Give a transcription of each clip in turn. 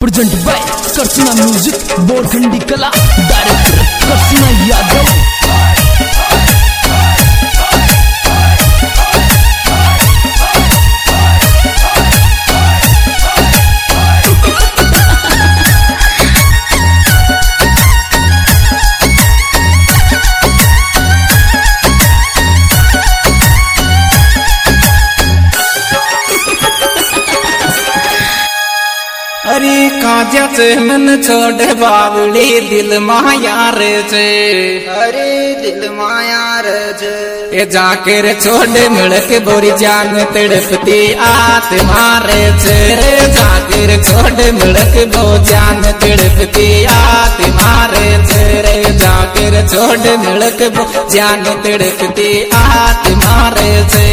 Present by Karsana music Borkhandi Kala director करसना Yadav. अरे काजा से मन छोड़ बावली दिल माया रे छे। अरे दिल माया रे छे। ए जाकर छोड़ मिलक बोरी जान तड़पती आत्मा रे छे रे। जाकर छोड़ मिलक बो जान तड़पती आत्मा रे छे रे। जाकर छोड़ मिलक बो जान तड़पती आत्मा रे छे।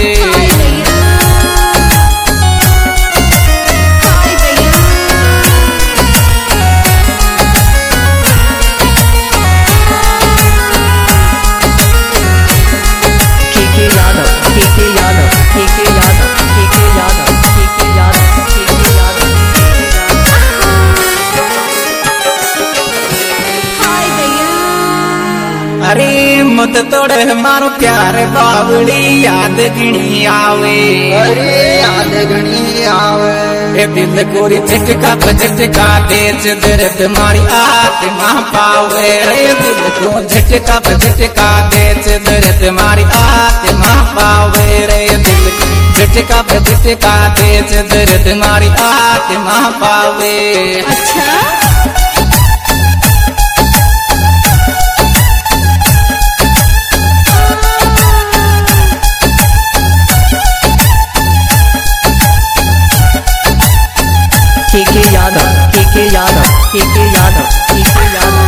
अरे मत तोड़ मारो प्यार बावली याद घणी आवे। अरे याद घणी आवे। ए दिल कोरी झटका झटका तेज दर्द मारी आत्मा पावे रे। दिल को झटका झटका तेज दर्द मारी आत्मा पावे रे। दिल झटका झटका तेज दर्द मारी आत्मा पावे। अच्छा के यादव के यादव के यादव के यादव।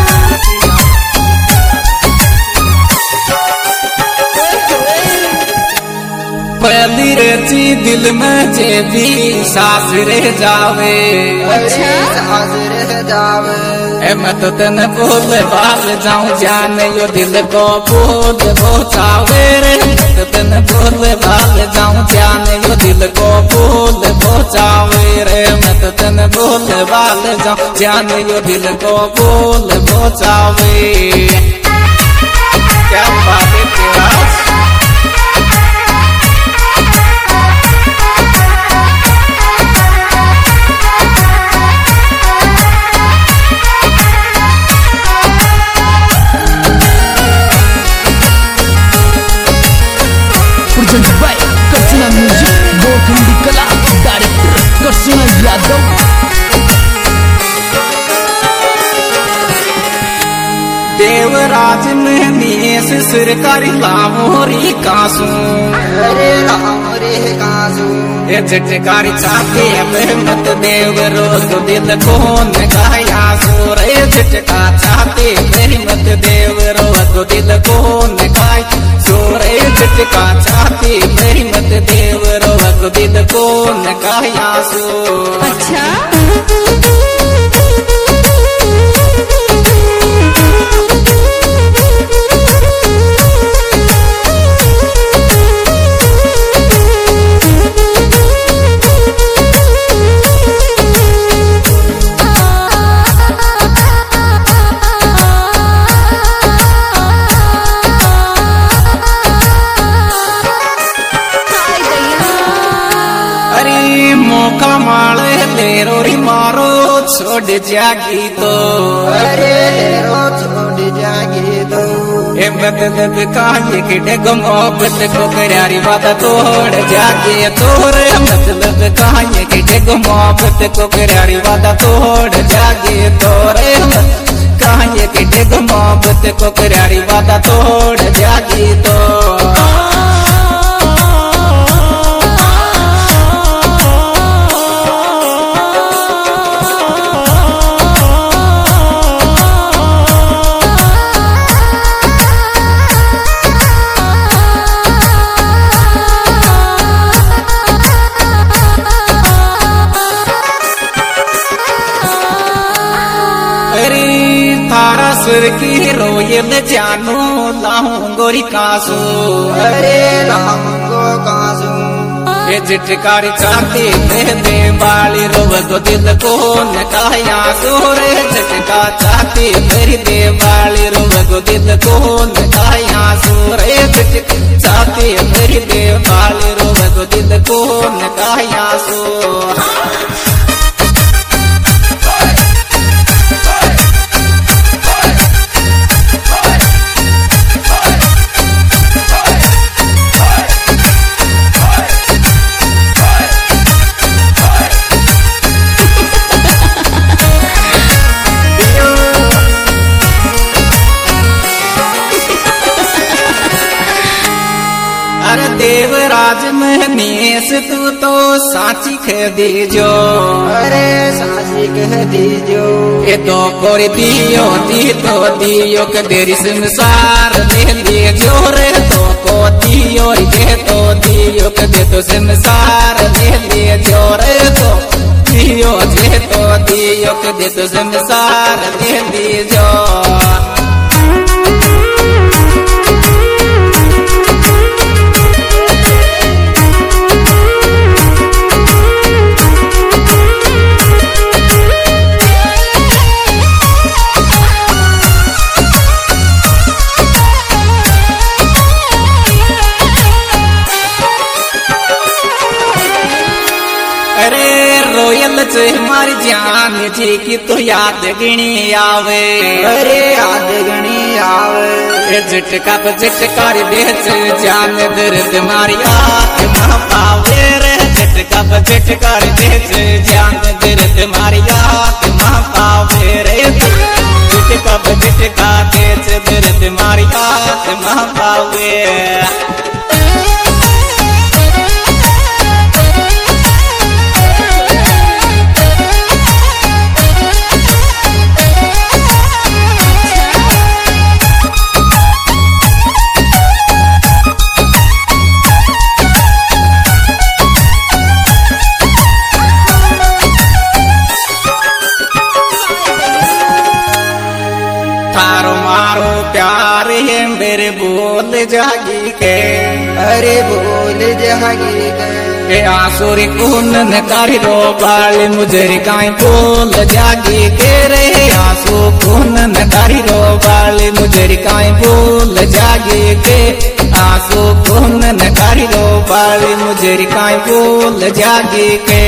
पहली रची दिल में जे भी सास रह जावे। अच्छा सास रह जावे। ए मैं तो तन बोल बाल जाऊं जान यो दिल को बोल पहुंचावे रे। मैं तो तन बोल बाल जाऊं जान यो दिल को बोल पहुंचावे रे। मैं तो तन बोल बाल जाऊं जान यो दिल को बोल पहुंचावे। क्या बात है तेरा। Present by Karsana music Borkhandi Kala director करसना Yadav. Devraj में नियस सरकारी लामोरी कासू। अरे लामोरी कासू। ए झटकारी छाती मत देव रोज दिल कौन गाया सो रे। झटका छाती मत देव रोज दिल कौन गाय सो रे। झटका छाती मत देव रोज दिल कौन गाया सो। अच्छा मौका माले ले रोरी मारो छोड़ जागी तो। अरे रो छोड़ जागी तो। ए मतलब काहे कि डेगो मोहब्बत को करारी वादा तोड़ जागे तोरे। मतलब काहे कि डेगो मोहब्बत को करारी वादा तोड़ जागे तोरे। काहे कि डेगो मोहब्बत को करारी वादा तोड़ जागी तो। थारा सुर की रोयल जानू लाऊं गोरी कासू। अरे लाऊं कासू। ये चिटकारी चाहती दे बाली रोव को दिल को न कहया सोरे चिटका चाहती मेरी दे बाली रोव को दिल को न कहया सोरे चिटका चाहती मेरी दे बाली रोव को दिल को न कहया सो अरे देवराज मनीष तू तो साची कह दीजो अरे साची कह दीजो ये तो कोरी दियो दियो के देरी संसार ले लीजो रे तो को दियो ये तो दियो के दे तो संसार ले लीजो रे तो दियो ये तो दियो के दे तो संसार ले लीजो अरे रोयल से हमारी जान जी की तो याद गिनी आवे अरे याद गणी आवे झटका तो झटकारी बेच जान दर्द मारी आत्मा पावे रे झटका तो झटकारी बेच जान दर्द मारी आत्मा पावे रे झटका तो झटका बेच दर्द मारी आत्मा पावे थारो मारो प्यार है मेरे बोल जागी के अरे बोल जागी के आसुरी कुन न कारी रो बाल मुझे काई बोल जागी के रे आंसू कुन न कारी रो बाल मुझे काई बोल जागी के आंसू कुन न कारी रो बाल मुझे काई बोल जागी के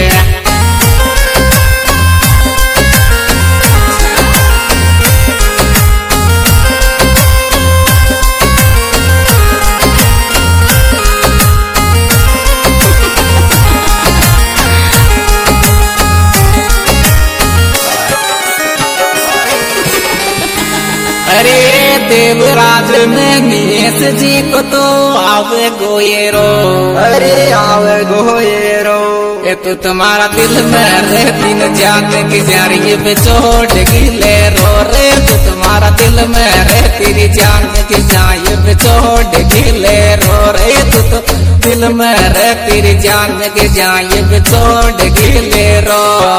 अरे देवराज में नीस जी को तो आवे गोयेरो अरे आवे गोयेरो ये तो तुम्हारा दिल में रहती न जाने की जारी पे चोट गिले रो रे तो तुम्हारा दिल में रहती न जाने की जाए पे चोट गिले रो रे तो दिल में रहती न जाने की जाए पे चोट गिले रो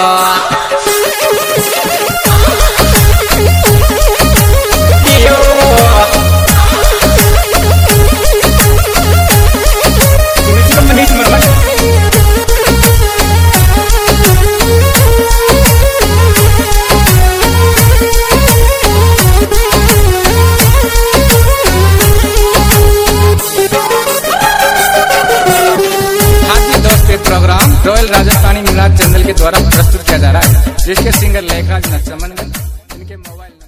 programme royal Rajasthani Milad channel के द्वारा प्रस्तुत किया जा रहा है जिसके सिंगर लेखराज नक्शमन इनके मोबाइल